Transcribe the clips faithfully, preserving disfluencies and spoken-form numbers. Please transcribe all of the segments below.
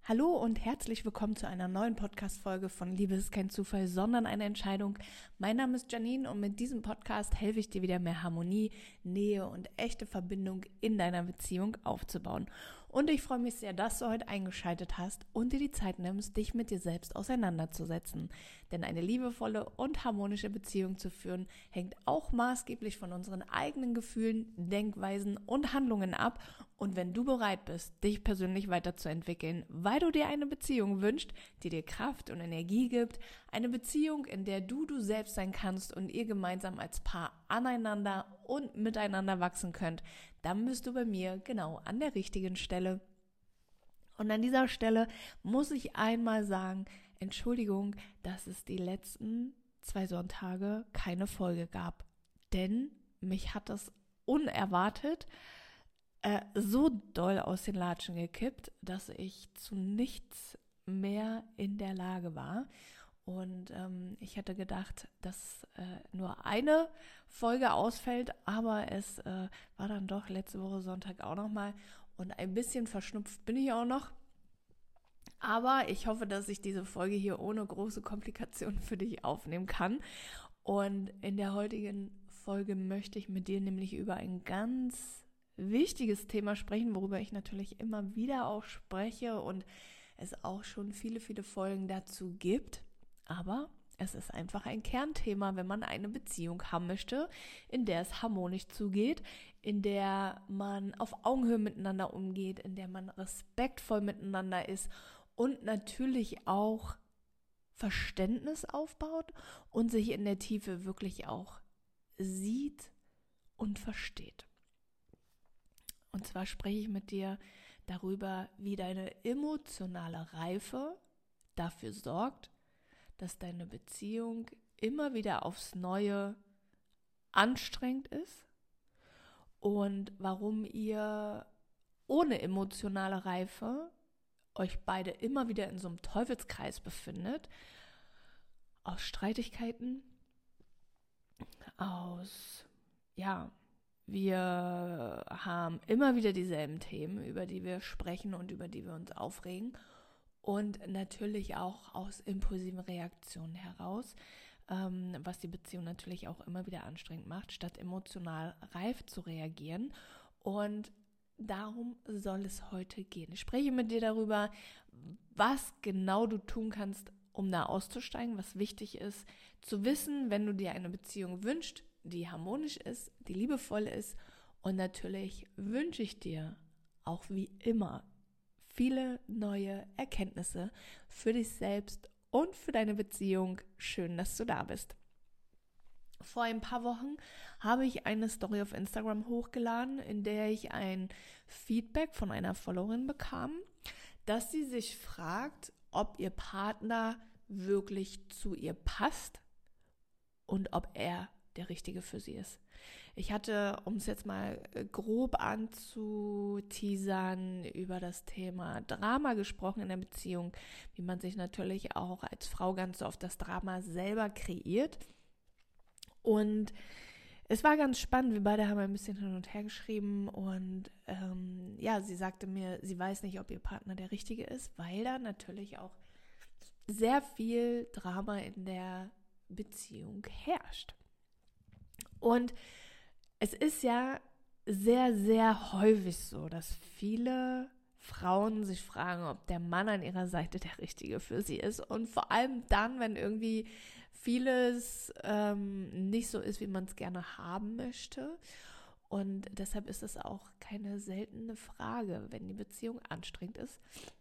Hallo und herzlich willkommen zu einer neuen Podcast-Folge von Liebe ist kein Zufall, sondern eine Entscheidung. Mein Name ist Janine und mit diesem Podcast helfe ich dir wieder mehr Harmonie, Nähe und echte Verbindung in deiner Beziehung aufzubauen. Und ich freue mich sehr, dass du heute eingeschaltet hast und dir die Zeit nimmst, dich mit dir selbst auseinanderzusetzen. Denn eine liebevolle und harmonische Beziehung zu führen, hängt auch maßgeblich von unseren eigenen Gefühlen, Denkweisen und Handlungen ab. Und wenn du bereit bist, dich persönlich weiterzuentwickeln, weil du dir eine Beziehung wünschst, die dir Kraft und Energie gibt, eine Beziehung, in der du du selbst sein kannst und ihr gemeinsam als Paar aneinander und miteinander wachsen könnt, dann bist du bei mir genau an der richtigen Stelle. Und an dieser Stelle muss ich einmal sagen, Entschuldigung, dass es die letzten zwei Sonntage keine Folge gab. Denn mich hat das unerwartet äh, so doll aus den Latschen gekippt, dass ich zu nichts mehr in der Lage war. Und ähm, ich hätte gedacht, dass äh, nur eine Folge ausfällt, aber es äh, war dann doch letzte Woche Sonntag auch nochmal. Und ein bisschen verschnupft bin ich auch noch. Aber ich hoffe, dass ich diese Folge hier ohne große Komplikationen für dich aufnehmen kann. Und in der heutigen Folge möchte ich mit dir nämlich über ein ganz wichtiges Thema sprechen, worüber ich natürlich immer wieder auch spreche und es auch schon viele, viele Folgen dazu gibt. Aber es ist einfach ein Kernthema, wenn man eine Beziehung haben möchte, in der es harmonisch zugeht, in der man auf Augenhöhe miteinander umgeht, in der man respektvoll miteinander ist und natürlich auch Verständnis aufbaut und sich in der Tiefe wirklich auch sieht und versteht. Und zwar spreche ich mit dir darüber, wie deine emotionale Reife dafür sorgt, dass deine Beziehung immer wieder aufs Neue anstrengend ist und warum ihr ohne emotionale Reife euch beide immer wieder in so einem Teufelskreis befindet, aus Streitigkeiten, aus, ja, wir haben immer wieder dieselben Themen, über die wir sprechen und über die wir uns aufregen. Und natürlich auch aus impulsiven Reaktionen heraus, ähm, was die Beziehung natürlich auch immer wieder anstrengend macht, statt emotional reif zu reagieren. Und darum soll es heute gehen. Ich spreche mit dir darüber, was genau du tun kannst, um da auszusteigen, was wichtig ist, zu wissen, wenn du dir eine Beziehung wünschst, die harmonisch ist, die liebevoll ist. Und natürlich wünsche ich dir auch wie immer viele neue Erkenntnisse für dich selbst und für deine Beziehung. Schön, dass du da bist. Vor ein paar Wochen habe ich eine Story auf Instagram hochgeladen, in der ich ein Feedback von einer Followerin bekam, dass sie sich fragt, ob ihr Partner wirklich zu ihr passt und ob er der Richtige für sie ist. Ich hatte, um es jetzt mal grob anzuteasern, über das Thema Drama gesprochen in der Beziehung, wie man sich natürlich auch als Frau ganz oft das Drama selber kreiert. Und es war ganz spannend, wir beide haben ein bisschen hin und her geschrieben und ähm, ja, sie sagte mir, sie weiß nicht, ob ihr Partner der Richtige ist, weil da natürlich auch sehr viel Drama in der Beziehung herrscht. Und es ist ja sehr, sehr häufig so, dass viele Frauen sich fragen, ob der Mann an ihrer Seite der Richtige für sie ist. Und vor allem dann, wenn irgendwie vieles ähm, nicht so ist, wie man es gerne haben möchte. Und deshalb ist es auch keine seltene Frage, wenn die Beziehung anstrengend ist.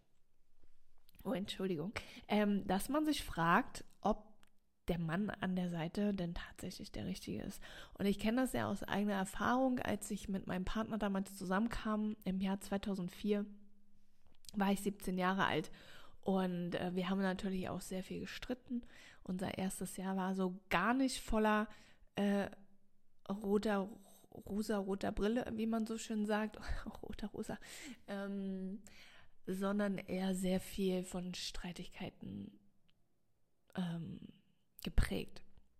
Oh, Entschuldigung. Ähm, dass man sich fragt, ob der Mann an der Seite denn tatsächlich der Richtige ist. Und ich kenne das ja aus eigener Erfahrung, als ich mit meinem Partner damals zusammenkam, im Jahr zweitausendvier, war ich siebzehn Jahre alt und äh, wir haben natürlich auch sehr viel gestritten. Unser erstes Jahr war so gar nicht voller äh, roter, rosa-roter Brille, wie man so schön sagt, roter, rosa, ähm, sondern eher sehr viel von Streitigkeiten ähm, geprägt.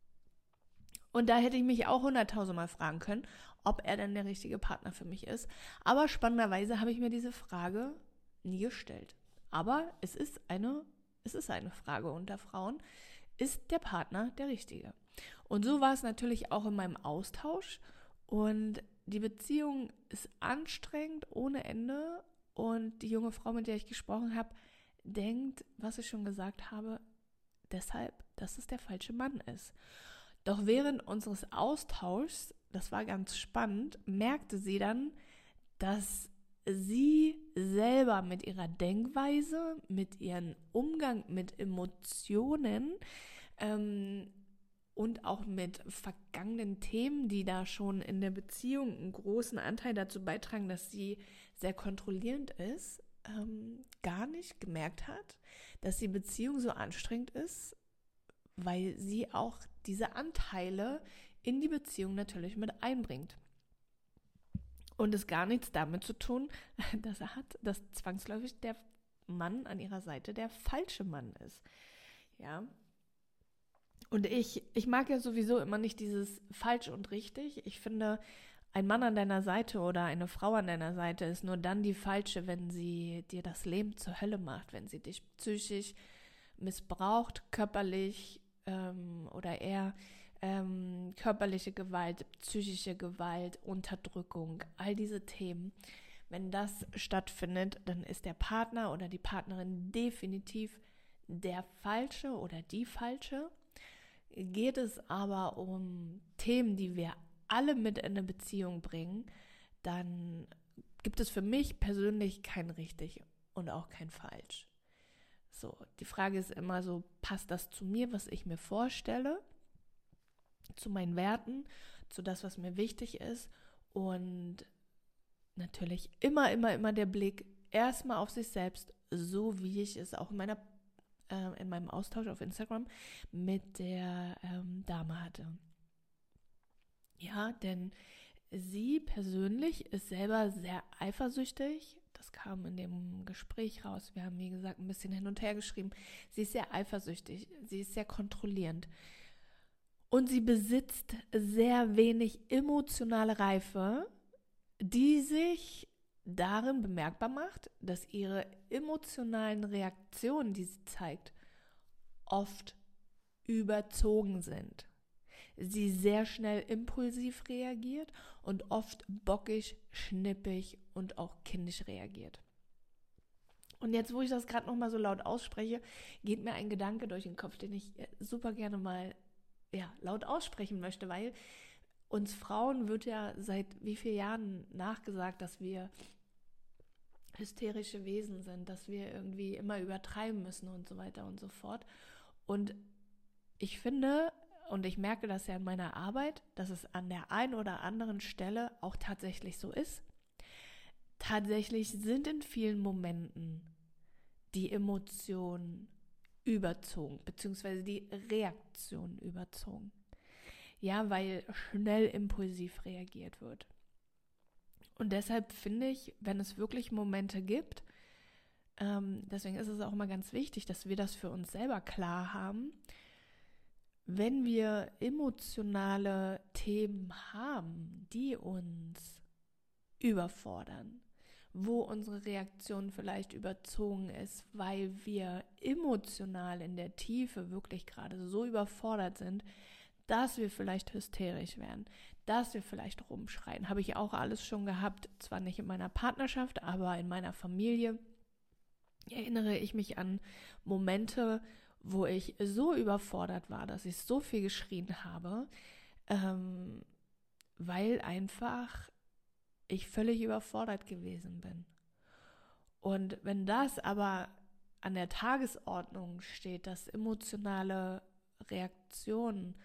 Und da hätte ich mich auch hunderttausendmal fragen können, ob er denn der richtige Partner für mich ist. Aber spannenderweise habe ich mir diese Frage nie gestellt. Aber es ist eine, es ist eine Frage unter Frauen. Ist der Partner der Richtige? Und so war es natürlich auch in meinem Austausch. Und die Beziehung ist anstrengend ohne Ende. Und die junge Frau, mit der ich gesprochen habe, denkt, was ich schon gesagt habe, deshalb, dass es der falsche Mann ist. Doch während unseres Austauschs, das war ganz spannend, merkte sie dann, dass sie selber mit ihrer Denkweise, mit ihrem Umgang mit Emotionen ähm, und auch mit vergangenen Themen, die da schon in der Beziehung einen großen Anteil dazu beitragen, dass sie sehr kontrollierend ist, ähm, gar nicht gemerkt hat, dass die Beziehung so anstrengend ist, weil sie auch diese Anteile in die Beziehung natürlich mit einbringt. Und es gar nichts damit zu tun, dass er hat, dass zwangsläufig der Mann an ihrer Seite der falsche Mann ist. Ja. Und ich, ich mag ja sowieso immer nicht dieses falsch und richtig. Ich finde, ein Mann an deiner Seite oder eine Frau an deiner Seite ist nur dann die falsche, wenn sie dir das Leben zur Hölle macht, wenn sie dich psychisch missbraucht, körperlich ähm, oder eher ähm, körperliche Gewalt, psychische Gewalt, Unterdrückung, all diese Themen. Wenn das stattfindet, dann ist der Partner oder die Partnerin definitiv der Falsche oder die Falsche. Geht es aber um Themen, die wir alle mit in eine Beziehung bringen, dann gibt es für mich persönlich kein richtig und auch kein falsch. So, die Frage ist immer so, passt das zu mir, was ich mir vorstelle, zu meinen Werten, zu das, was mir wichtig ist, und natürlich immer, immer, immer der Blick erstmal auf sich selbst, so wie ich es auch in meiner äh, in meinem Austausch auf Instagram mit der ähm, Dame hatte. Ja, denn sie persönlich ist selber sehr eifersüchtig. Das kam in dem Gespräch raus. Wir haben, wie gesagt, ein bisschen hin und her geschrieben. Sie ist sehr eifersüchtig. Sie ist sehr kontrollierend. Und sie besitzt sehr wenig emotionale Reife, die sich darin bemerkbar macht, dass ihre emotionalen Reaktionen, die sie zeigt, oft überzogen sind. Sie sehr schnell impulsiv reagiert und oft bockig, schnippig und auch kindisch reagiert. Und jetzt, wo ich das gerade nochmal so laut ausspreche, geht mir ein Gedanke durch den Kopf, den ich super gerne mal ja, laut aussprechen möchte, weil uns Frauen wird ja seit wie vielen Jahren nachgesagt, dass wir hysterische Wesen sind, dass wir irgendwie immer übertreiben müssen und so weiter und so fort. Und ich finde, und ich merke das ja in meiner Arbeit, dass es an der einen oder anderen Stelle auch tatsächlich so ist. Tatsächlich sind in vielen Momenten die Emotionen überzogen, beziehungsweise die Reaktionen überzogen. Ja, weil schnell impulsiv reagiert wird. Und deshalb finde ich, wenn es wirklich Momente gibt, ähm, deswegen ist es auch immer ganz wichtig, dass wir das für uns selber klar haben, wenn wir emotionale Themen haben, die uns überfordern, wo unsere Reaktion vielleicht überzogen ist, weil wir emotional in der Tiefe wirklich gerade so überfordert sind, dass wir vielleicht hysterisch werden, dass wir vielleicht rumschreien. Habe ich auch alles schon gehabt, zwar nicht in meiner Partnerschaft, aber in meiner Familie erinnere ich mich an Momente, wo ich so überfordert war, dass ich so viel geschrien habe, ähm, weil einfach ich völlig überfordert gewesen bin. Und wenn das aber an der Tagesordnung steht, dass emotionale Reaktionen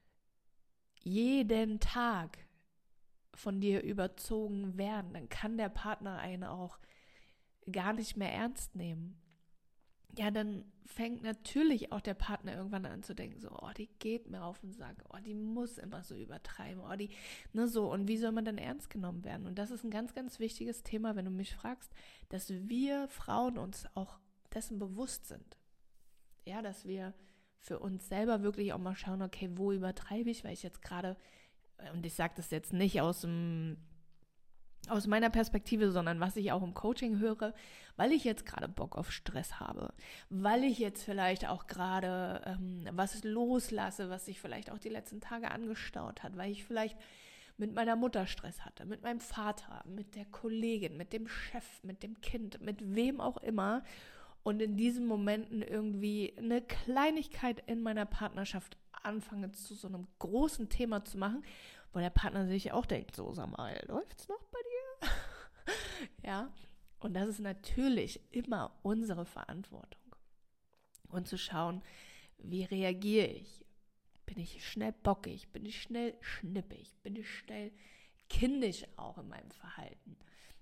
jeden Tag von dir überzogen werden, dann kann der Partner einen auch gar nicht mehr ernst nehmen. Ja, dann fängt natürlich auch der Partner irgendwann an zu denken, so, oh, die geht mir auf den Sack, oh, die muss immer so übertreiben, oh, die, ne, so, und wie soll man dann ernst genommen werden? Und das ist ein ganz, ganz wichtiges Thema, wenn du mich fragst, dass wir Frauen uns auch dessen bewusst sind. Ja, dass wir für uns selber wirklich auch mal schauen, okay, wo übertreibe ich, weil ich jetzt gerade, und ich sage das jetzt nicht aus dem, aus meiner Perspektive, sondern was ich auch im Coaching höre, weil ich jetzt gerade Bock auf Stress habe, weil ich jetzt vielleicht auch gerade ähm, was loslasse, was sich vielleicht auch die letzten Tage angestaut hat, weil ich vielleicht mit meiner Mutter Stress hatte, mit meinem Vater, mit der Kollegin, mit dem Chef, mit dem Kind, mit wem auch immer und in diesen Momenten irgendwie eine Kleinigkeit in meiner Partnerschaft anfange zu so einem großen Thema zu machen, wo der Partner sich auch denkt, so sag mal, läuft's noch bei dir? Ja, und das ist natürlich immer unsere Verantwortung. Und zu schauen, wie reagiere ich? Bin ich schnell bockig? Bin ich schnell schnippig? Bin ich schnell kindisch auch in meinem Verhalten?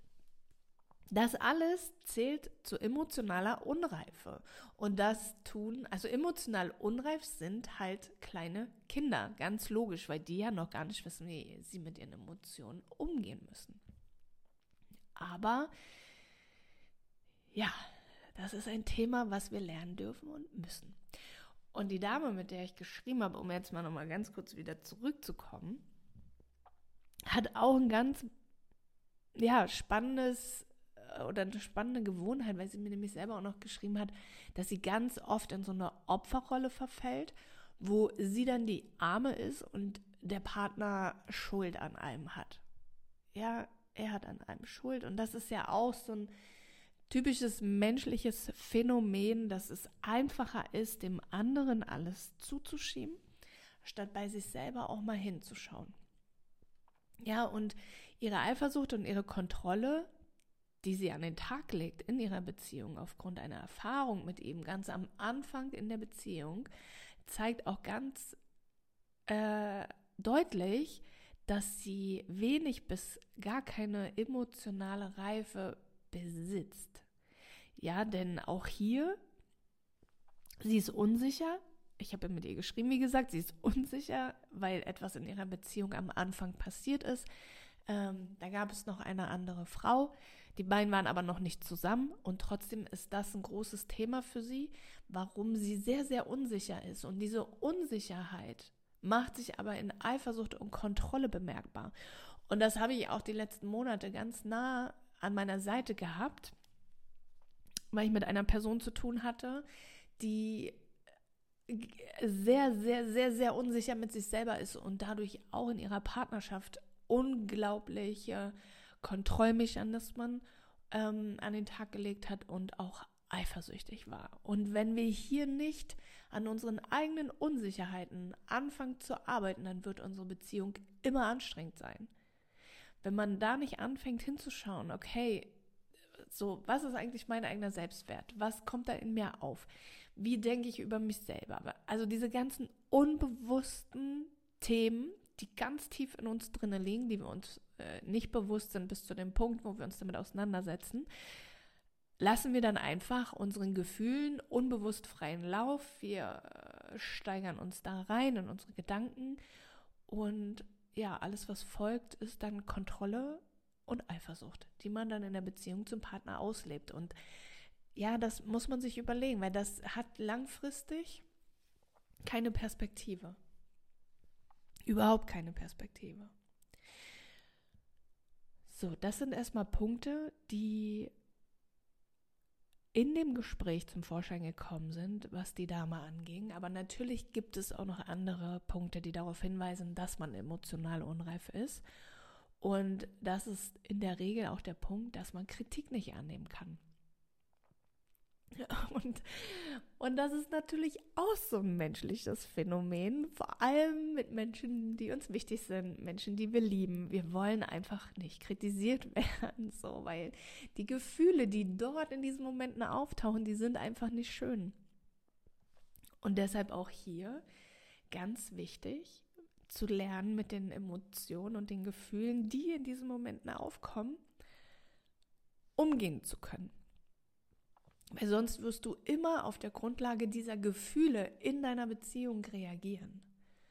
Das alles zählt zu emotionaler Unreife. Und das tun, also emotional unreif sind halt kleine Kinder. Ganz logisch, weil die ja noch gar nicht wissen, wie sie mit ihren Emotionen umgehen müssen. Aber ja, das ist ein Thema, was wir lernen dürfen und müssen. Und die Dame, mit der ich geschrieben habe, um jetzt mal nochmal ganz kurz wieder zurückzukommen, hat auch ein ganz ja, spannendes oder eine spannende Gewohnheit, weil sie mir nämlich selber auch noch geschrieben hat, dass sie ganz oft in so eine Opferrolle verfällt, wo sie dann die Arme ist und der Partner Schuld an allem hat. Ja, er hat an allem Schuld und das ist ja auch so ein typisches menschliches Phänomen, dass es einfacher ist, dem anderen alles zuzuschieben, statt bei sich selber auch mal hinzuschauen. Ja, und ihre Eifersucht und ihre Kontrolle, die sie an den Tag legt in ihrer Beziehung aufgrund einer Erfahrung mit ihm ganz am Anfang in der Beziehung, zeigt auch ganz äh, deutlich, dass sie wenig bis gar keine emotionale Reife besitzt. Ja, denn auch hier, sie ist unsicher. Ich habe mit ihr geschrieben, wie gesagt, sie ist unsicher, weil etwas in ihrer Beziehung am Anfang passiert ist. Ähm, da gab es noch eine andere Frau. Die beiden waren aber noch nicht zusammen und trotzdem ist das ein großes Thema für sie, warum sie sehr, sehr unsicher ist. Und diese Unsicherheit macht sich aber in Eifersucht und Kontrolle bemerkbar. Und das habe ich auch die letzten Monate ganz nah an meiner Seite gehabt, weil ich mit einer Person zu tun hatte, die sehr, sehr, sehr, sehr unsicher mit sich selber ist und dadurch auch in ihrer Partnerschaft unglaubliche Kontrollmechanismen ähm, an den Tag gelegt hat und auch eifersüchtig war. Und wenn wir hier nicht an unseren eigenen Unsicherheiten anfangen zu arbeiten, dann wird unsere Beziehung immer anstrengend sein. Wenn man da nicht anfängt hinzuschauen, okay, so, was ist eigentlich mein eigener Selbstwert? Was kommt da in mir auf? Wie denke ich über mich selber? Also diese ganzen unbewussten Themen, die ganz tief in uns drinnen liegen, die wir uns äh, nicht bewusst sind bis zu dem Punkt, wo wir uns damit auseinandersetzen, lassen wir dann einfach unseren Gefühlen unbewusst freien Lauf. Wir äh, steigern uns da rein in unsere Gedanken und ja, alles, was folgt, ist dann Kontrolle und Eifersucht, die man dann in der Beziehung zum Partner auslebt. Und ja, das muss man sich überlegen, weil das hat langfristig keine Perspektive. Überhaupt keine Perspektive. So, das sind erstmal Punkte, die in dem Gespräch zum Vorschein gekommen sind, was die Dame anging. Aber natürlich gibt es auch noch andere Punkte, die darauf hinweisen, dass man emotional unreif ist. Und das ist in der Regel auch der Punkt, dass man Kritik nicht annehmen kann. Und, und das ist natürlich auch so ein menschliches Phänomen, vor allem mit Menschen, die uns wichtig sind, Menschen, die wir lieben. Wir wollen einfach nicht kritisiert werden, so, weil die Gefühle, die dort in diesen Momenten auftauchen, die sind einfach nicht schön. Und deshalb auch hier ganz wichtig, zu lernen, mit den Emotionen und den Gefühlen, die in diesen Momenten aufkommen, umgehen zu können. Weil sonst wirst du immer auf der Grundlage dieser Gefühle in deiner Beziehung reagieren.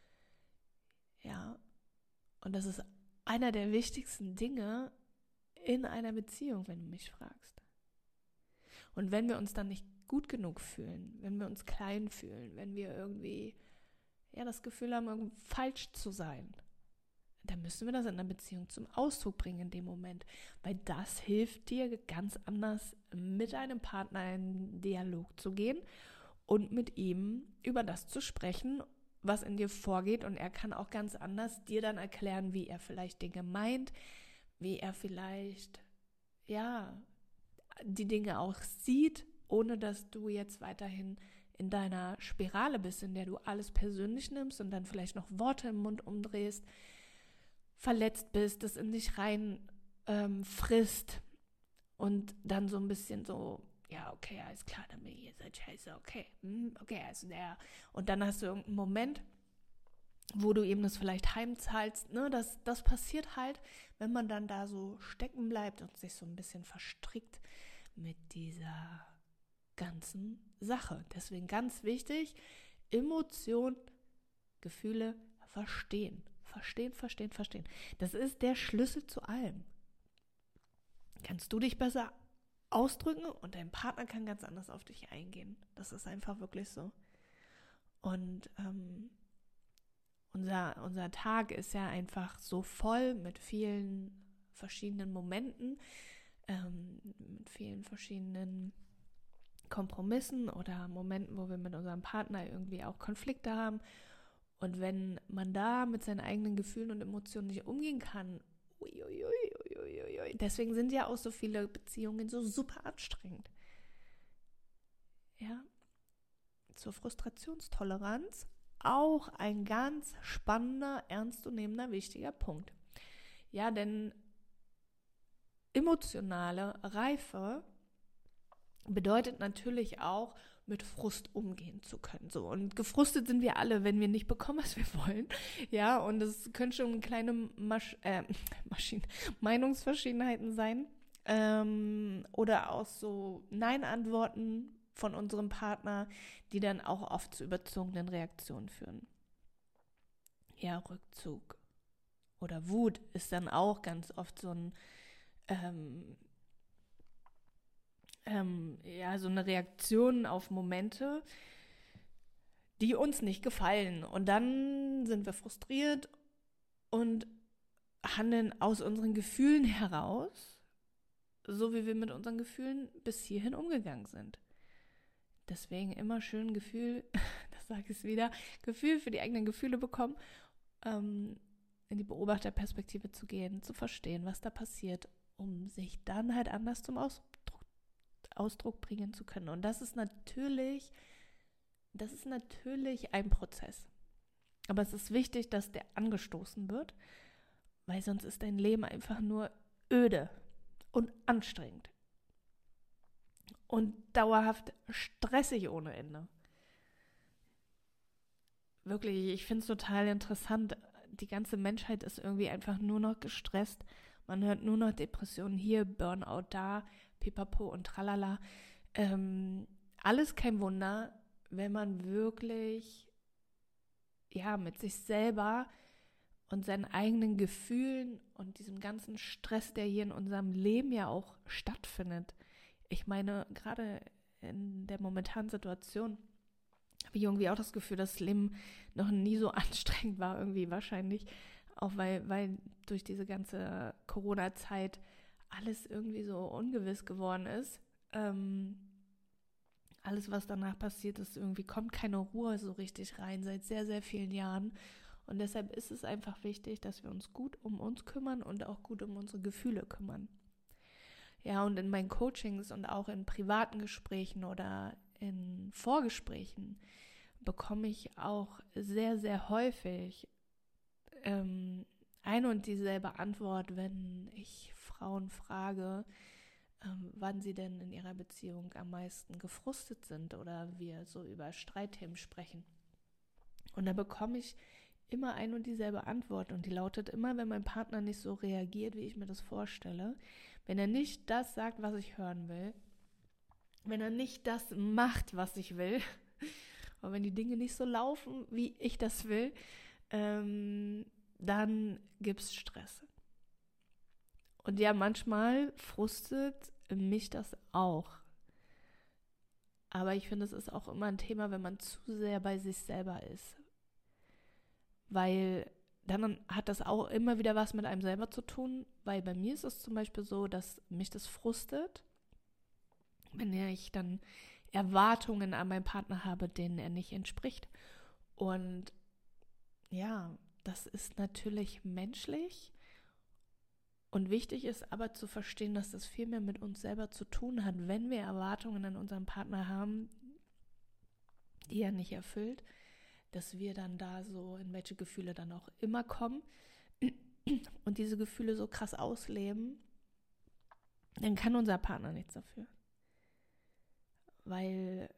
Ja, und das ist einer der wichtigsten Dinge in einer Beziehung, wenn du mich fragst. Und wenn wir uns dann nicht gut genug fühlen, wenn wir uns klein fühlen, wenn wir irgendwie ja, das Gefühl haben, irgendwie falsch zu sein, dann müssen wir das in der Beziehung zum Ausdruck bringen in dem Moment, weil das hilft dir ganz anders mit deinem Partner in Dialog zu gehen und mit ihm über das zu sprechen, was in dir vorgeht, und er kann auch ganz anders dir dann erklären, wie er vielleicht Dinge meint, wie er vielleicht, ja, die Dinge auch sieht, ohne dass du jetzt weiterhin in deiner Spirale bist, in der du alles persönlich nimmst und dann vielleicht noch Worte im Mund umdrehst, verletzt bist, das in dich rein ähm, frisst und dann so ein bisschen so, ja, okay, alles klar, dann bin ich jetzt halt scheiße, okay, hm, okay, also der. Und dann hast du irgendeinen Moment, wo du eben das vielleicht heimzahlst, ne, das, das passiert halt, wenn man dann da so stecken bleibt und sich so ein bisschen verstrickt mit dieser ganzen Sache. Deswegen ganz wichtig, Emotion, Gefühle verstehen. Verstehen, verstehen, verstehen. Das ist der Schlüssel zu allem. Kannst du dich besser ausdrücken und dein Partner kann ganz anders auf dich eingehen. Das ist einfach wirklich so. Und ähm, unser, unser Tag ist ja einfach so voll mit vielen verschiedenen Momenten, ähm, mit vielen verschiedenen Kompromissen oder Momenten, wo wir mit unserem Partner irgendwie auch Konflikte haben. Und wenn man da mit seinen eigenen Gefühlen und Emotionen nicht umgehen kann, uiuiui, uiuiui, deswegen sind ja auch so viele Beziehungen so super anstrengend. Ja, zur Frustrationstoleranz auch ein ganz spannender, ernstzunehmender, wichtiger Punkt. Ja, denn emotionale Reife bedeutet natürlich auch, mit Frust umgehen zu können. So, und gefrustet sind wir alle, wenn wir nicht bekommen, was wir wollen. Ja, und es können schon kleine Masch- äh, Maschinen, Meinungsverschiedenheiten sein. Ähm, oder auch so Nein-Antworten von unserem Partner, die dann auch oft zu überzogenen Reaktionen führen. Ja, Rückzug oder Wut ist dann auch ganz oft so ein ähm, Ähm, ja, so eine Reaktion auf Momente, die uns nicht gefallen. Und dann sind wir frustriert und handeln aus unseren Gefühlen heraus, so wie wir mit unseren Gefühlen bis hierhin umgegangen sind. Deswegen immer schön Gefühl, das sage ich wieder, Gefühl für die eigenen Gefühle bekommen, ähm, in die Beobachterperspektive zu gehen, zu verstehen, was da passiert, um sich dann halt anders zum Ausdruck Ausdruck bringen zu können. Und das ist natürlich, das ist natürlich ein Prozess. Aber es ist wichtig, dass der angestoßen wird, weil sonst ist dein Leben einfach nur öde und anstrengend. Und dauerhaft stressig ohne Ende. Wirklich, ich finde es total interessant. Die ganze Menschheit ist irgendwie einfach nur noch gestresst. Man hört nur noch Depressionen hier, Burnout da, Pipapo und Tralala. Ähm, alles kein Wunder, wenn man wirklich ja, mit sich selber und seinen eigenen Gefühlen und diesem ganzen Stress, der hier in unserem Leben ja auch stattfindet. Ich meine, gerade in der momentanen Situation habe ich irgendwie auch das Gefühl, dass das Leben noch nie so anstrengend war, irgendwie wahrscheinlich. Auch weil, weil durch diese ganze Corona-Zeit alles irgendwie so ungewiss geworden ist. Ähm, alles, was danach passiert ist, irgendwie kommt keine Ruhe so richtig rein seit sehr, sehr vielen Jahren. Und deshalb ist es einfach wichtig, dass wir uns gut um uns kümmern und auch gut um unsere Gefühle kümmern. Ja, und in meinen Coachings und auch in privaten Gesprächen oder in Vorgesprächen bekomme ich auch sehr, sehr häufig ähm, eine und dieselbe Antwort, wenn ich Frauen frage, ähm, wann sie denn in ihrer Beziehung am meisten gefrustet sind oder wir so über Streitthemen sprechen. Und da bekomme ich immer eine und dieselbe Antwort und die lautet immer, wenn mein Partner nicht so reagiert, wie ich mir das vorstelle, wenn er nicht das sagt, was ich hören will, wenn er nicht das macht, was ich will, und wenn die Dinge nicht so laufen, wie ich das will, ähm, dann gibt es Stress. Und ja, manchmal frustet mich das auch. Aber ich finde, es ist auch immer ein Thema, wenn man zu sehr bei sich selber ist. Weil dann hat das auch immer wieder was mit einem selber zu tun, weil bei mir ist es zum Beispiel so, dass mich das frustet, wenn ich dann Erwartungen an meinen Partner habe, denen er nicht entspricht. Und ja, das ist natürlich menschlich und wichtig ist aber zu verstehen, dass das viel mehr mit uns selber zu tun hat, wenn wir Erwartungen an unseren Partner haben, die er nicht erfüllt, dass wir dann da so in welche Gefühle dann auch immer kommen und diese Gefühle so krass ausleben, dann kann unser Partner nichts dafür. Weil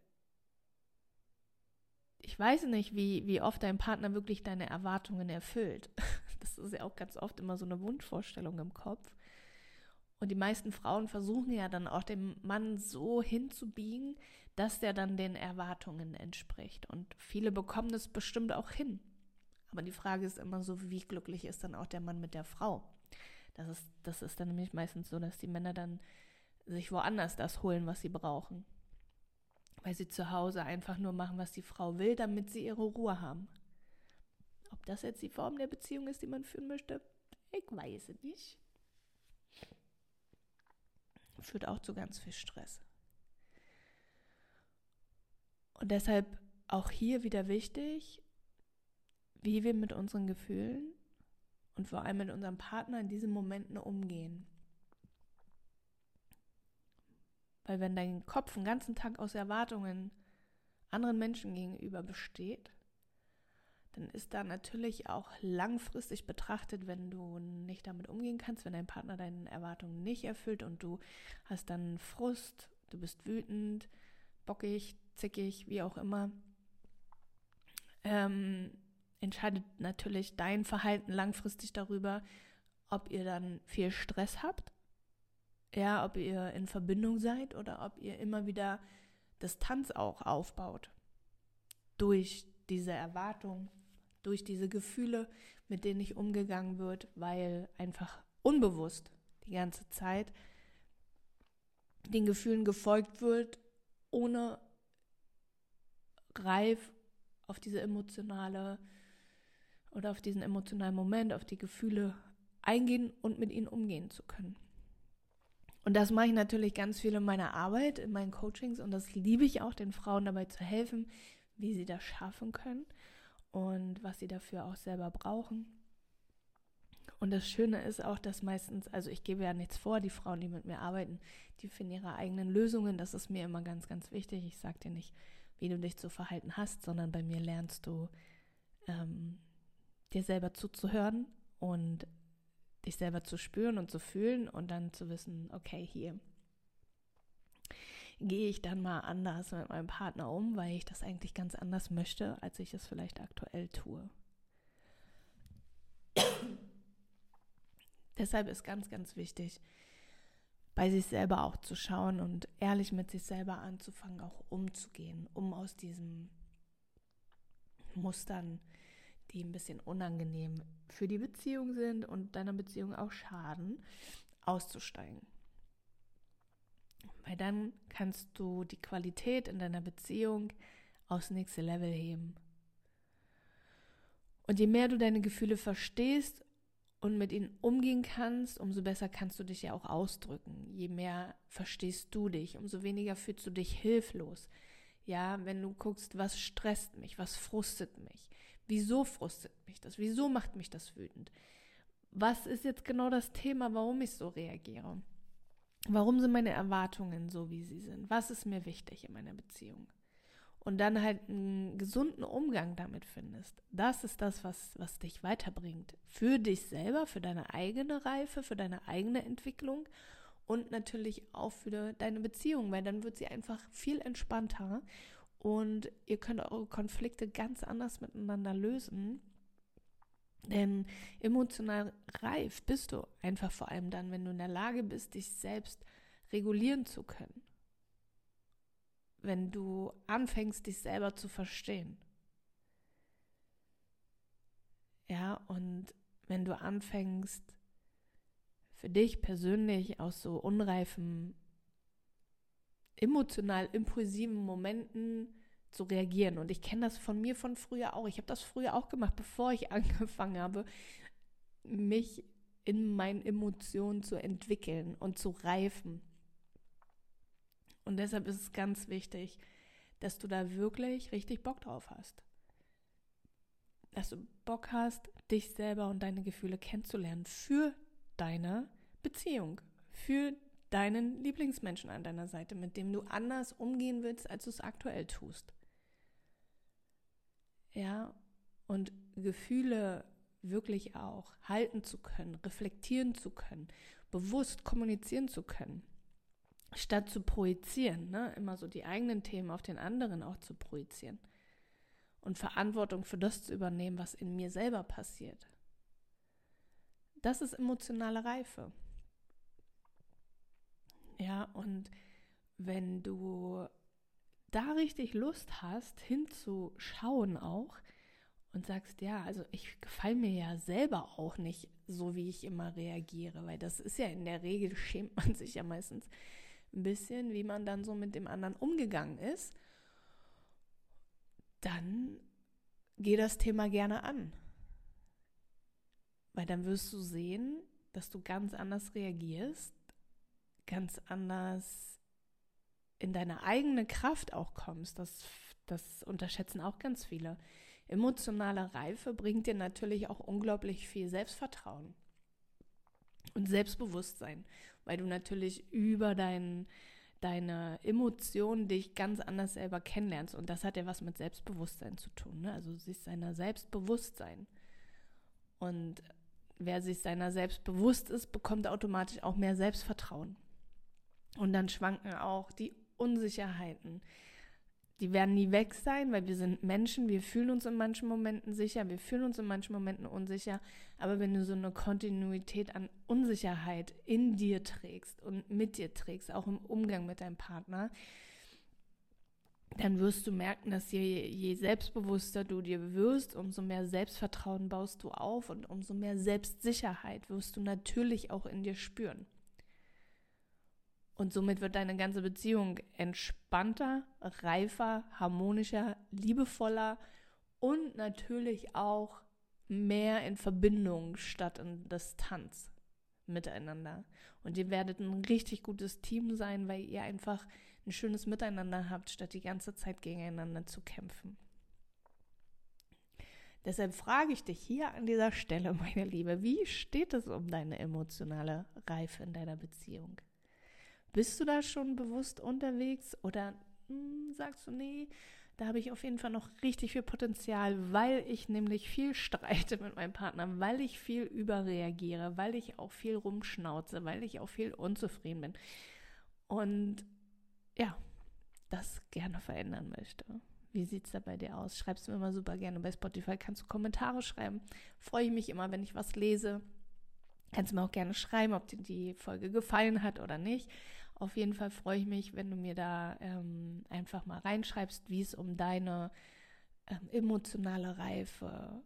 ich weiß nicht, wie, wie oft dein Partner wirklich deine Erwartungen erfüllt. Das ist ja auch ganz oft immer so eine Wunschvorstellung im Kopf. Und die meisten Frauen versuchen ja dann auch den Mann so hinzubiegen, dass der dann den Erwartungen entspricht. Und viele bekommen das bestimmt auch hin. Aber die Frage ist immer so, wie glücklich ist dann auch der Mann mit der Frau? Das ist, das ist dann nämlich meistens so, dass die Männer dann sich woanders das holen, was sie brauchen. Weil sie zu Hause einfach nur machen, was die Frau will, damit sie ihre Ruhe haben. Ob das jetzt die Form der Beziehung ist, die man führen möchte, ich weiß es nicht. Führt auch zu ganz viel Stress. Und deshalb auch hier wieder wichtig, wie wir mit unseren Gefühlen und vor allem mit unserem Partner in diesen Momenten umgehen. Weil wenn dein Kopf den ganzen Tag aus Erwartungen anderen Menschen gegenüber besteht, dann ist da natürlich auch langfristig betrachtet, wenn du nicht damit umgehen kannst, wenn dein Partner deine Erwartungen nicht erfüllt und du hast dann Frust, du bist wütend, bockig, zickig, wie auch immer, ähm, entscheidet natürlich dein Verhalten langfristig darüber, ob ihr dann viel Stress habt, ja, ob ihr in Verbindung seid oder ob ihr immer wieder Distanz auch aufbaut durch diese Erwartung, durch diese Gefühle, mit denen nicht umgegangen wird, weil einfach unbewusst die ganze Zeit den Gefühlen gefolgt wird, ohne reif auf diese emotionale oder auf diesen emotionalen Moment, auf die Gefühle eingehen und mit ihnen umgehen zu können. Und das mache ich natürlich ganz viel in meiner Arbeit, in meinen Coachings und das liebe ich auch, den Frauen dabei zu helfen, wie sie das schaffen können und was sie dafür auch selber brauchen. Und das Schöne ist auch, dass meistens, also ich gebe ja nichts vor, die Frauen, die mit mir arbeiten, die finden ihre eigenen Lösungen, das ist mir immer ganz, ganz wichtig. Ich sage dir nicht, wie du dich zu verhalten hast, sondern bei mir lernst du, ähm, dir selber zuzuhören und dich selber zu spüren und zu fühlen und dann zu wissen, okay, hier gehe ich dann mal anders mit meinem Partner um, weil ich das eigentlich ganz anders möchte, als ich es vielleicht aktuell tue. Deshalb ist ganz, ganz wichtig, bei sich selber auch zu schauen und ehrlich mit sich selber anzufangen, auch umzugehen, um aus diesen Mustern, die ein bisschen unangenehm für die Beziehung sind und deiner Beziehung auch schaden, auszusteigen. Weil dann kannst du die Qualität in deiner Beziehung aufs nächste Level heben. Und je mehr du deine Gefühle verstehst und mit ihnen umgehen kannst, umso besser kannst du dich ja auch ausdrücken. Je mehr verstehst du dich, umso weniger fühlst du dich hilflos. Ja, wenn du guckst, was stresst mich, was frustet mich, wieso frustet mich das, wieso macht mich das wütend, was ist jetzt genau das Thema, warum ich so reagiere, warum sind meine Erwartungen so, wie sie sind, was ist mir wichtig in meiner Beziehung und dann halt einen gesunden Umgang damit findest. Das ist das, was, was dich weiterbringt, für dich selber, für deine eigene Reife, für deine eigene Entwicklung und natürlich auch für deine Beziehung, weil dann wird sie einfach viel entspannter und ihr könnt eure Konflikte ganz anders miteinander lösen. Denn emotional reif bist du einfach vor allem dann, wenn du in der Lage bist, dich selbst regulieren zu können. Wenn du anfängst, dich selber zu verstehen. Ja, und wenn du anfängst, für dich persönlich aus so unreifen, emotional impulsiven Momenten zu reagieren. Und ich kenne das von mir von früher auch. Ich habe das früher auch gemacht, bevor ich angefangen habe, mich in meinen Emotionen zu entwickeln und zu reifen. Und deshalb ist es ganz wichtig, dass du da wirklich richtig Bock drauf hast. Dass du Bock hast, dich selber und deine Gefühle kennenzulernen für deine Beziehung, für deinen Lieblingsmenschen an deiner Seite, mit dem du anders umgehen willst, als du es aktuell tust. Ja, und Gefühle wirklich auch halten zu können, reflektieren zu können, bewusst kommunizieren zu können, statt zu projizieren, ne? Immer so die eigenen Themen auf den anderen auch zu projizieren und Verantwortung für das zu übernehmen, was in mir selber passiert. Das ist emotionale Reife. Ja, und wenn du da richtig Lust hast, hinzuschauen auch und sagst, ja, also ich gefalle mir ja selber auch nicht so, wie ich immer reagiere, weil das ist ja in der Regel, schämt man sich ja meistens ein bisschen, wie man dann so mit dem anderen umgegangen ist, dann geh das Thema gerne an. Weil dann wirst du sehen, dass du ganz anders reagierst, ganz anders in deine eigene Kraft auch kommst. Das, das unterschätzen auch ganz viele. Emotionale Reife bringt dir natürlich auch unglaublich viel Selbstvertrauen und Selbstbewusstsein, weil du natürlich über dein, deine Emotionen dich ganz anders selber kennenlernst. Und das hat ja was mit Selbstbewusstsein zu tun, ne? Also sich seiner Selbstbewusstsein. Und wer sich seiner selbst bewusst ist, bekommt automatisch auch mehr Selbstvertrauen. Und dann schwanken auch die Unsicherheiten. Die werden nie weg sein, weil wir sind Menschen, wir fühlen uns in manchen Momenten sicher, wir fühlen uns in manchen Momenten unsicher. Aber wenn du so eine Kontinuität an Unsicherheit in dir trägst und mit dir trägst, auch im Umgang mit deinem Partner, dann wirst du merken, dass je, je selbstbewusster du dir wirst, umso mehr Selbstvertrauen baust du auf und umso mehr Selbstsicherheit wirst du natürlich auch in dir spüren. Und somit wird deine ganze Beziehung entspannter, reifer, harmonischer, liebevoller und natürlich auch mehr in Verbindung statt in Distanz miteinander. Und ihr werdet ein richtig gutes Team sein, weil ihr einfach ein schönes Miteinander habt, statt die ganze Zeit gegeneinander zu kämpfen. Deshalb frage ich dich hier an dieser Stelle, meine Liebe, wie steht es um deine emotionale Reife in deiner Beziehung? Bist du da schon bewusst unterwegs oder mh, sagst du, nee, da habe ich auf jeden Fall noch richtig viel Potenzial, weil ich nämlich viel streite mit meinem Partner, weil ich viel überreagiere, weil ich auch viel rumschnauze, weil ich auch viel unzufrieden bin und ja, das gerne verändern möchte. Wie sieht es da bei dir aus? Schreib's mir immer super gerne. Bei Spotify kannst du Kommentare schreiben. Freue ich mich immer, wenn ich was lese. Kannst du mir auch gerne schreiben, ob dir die Folge gefallen hat oder nicht. Auf jeden Fall freue ich mich, wenn du mir da ähm, einfach mal reinschreibst, wie es um deine ähm, emotionale Reife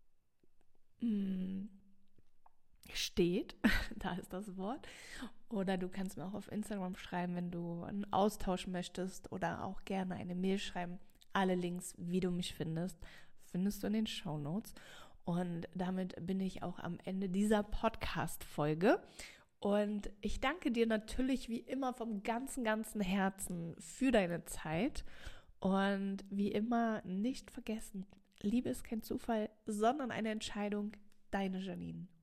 mh, steht. Da ist das Wort. Oder du kannst mir auch auf Instagram schreiben, wenn du einen Austausch möchtest oder auch gerne eine Mail schreiben. Alle Links, wie du mich findest, findest du in den Shownotes. Und damit bin ich auch am Ende dieser Podcast-Folge. Und ich danke dir natürlich wie immer vom ganzen, ganzen Herzen für deine Zeit. Und wie immer nicht vergessen, Liebe ist kein Zufall, sondern eine Entscheidung. Deine Janine.